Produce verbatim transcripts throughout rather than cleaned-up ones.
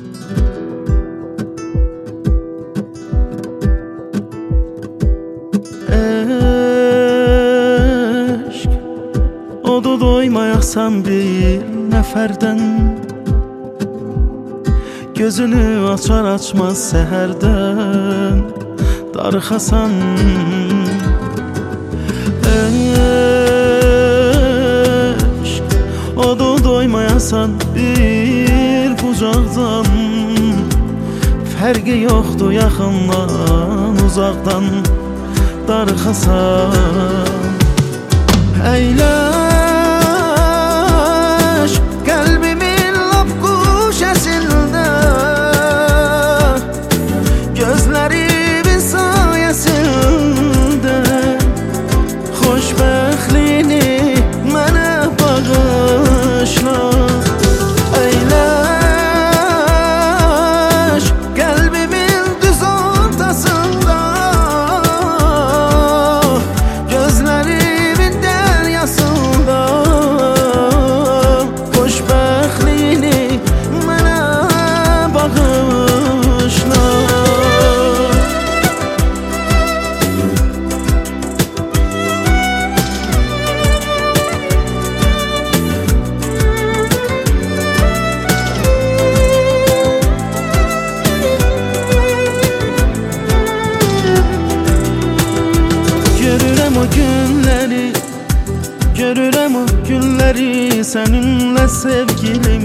Eşk odu doymayasan bir neferden, gözünü açar açmaz seherden darıxasan. Eşk odu doymayasan bir bucaqdan, fərqi yoxdur yaxından uzaqdan darıxasan. Əyləş qəlbimin lap quşəsində, gözlərimin sayəsində xoşbəxtliyini mənə bağışla. Əyləş qəlbimin düz ortasında, gözlərimin dəryasında xoşbəxtliyini mənə bağışla. Görürəm o günləri, görürəm o günləri səninlə sevgilim.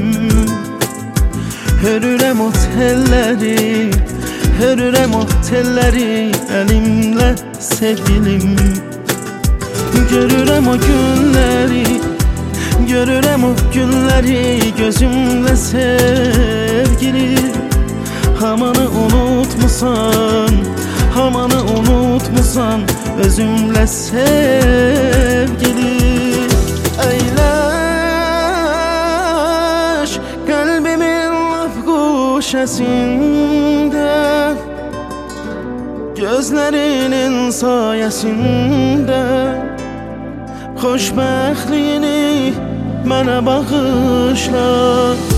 Hörürəm o telləri, hörürəm o telləri əlimlə sevgilim. Görürəm o günləri, görürəm o günləri gözümlə sevgilim. Hamını unutmusan, hamını unutmusan özümlə sevgili. Əyləş qəlbimin lap quşəsində, gözlərinin sayəsində xoşbəxtliyini mənə bağışla.